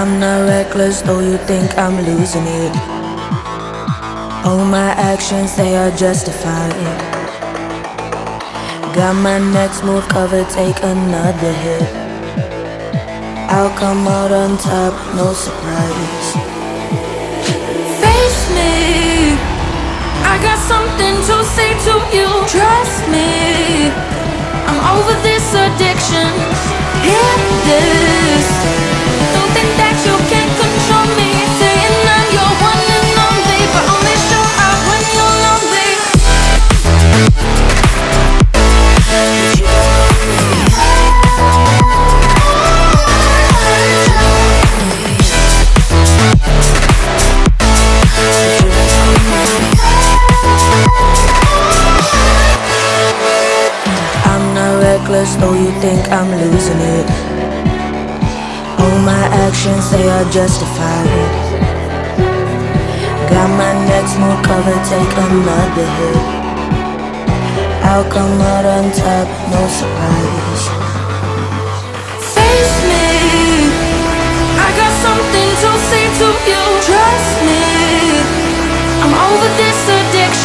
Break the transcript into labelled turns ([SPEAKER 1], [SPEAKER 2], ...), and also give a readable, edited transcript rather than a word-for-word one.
[SPEAKER 1] I'm not reckless, though you think I'm losing it. All my actions, they are justified. Got my next move covered, take another hit. I'll come out on top, no surprise. Face me, I got something to say to you. Trust me, I'm over this addiction. Hit this, don't think that you can control me. Saying I'm your one and only, but only show up when you're lonely. I'm not reckless, though you think I'm losing it. All my actions, they are justified. Got my next move covered, take another hit. I'll come out on top, no surprise. Face me, I got something to say to you. Trust me, I'm over this addiction.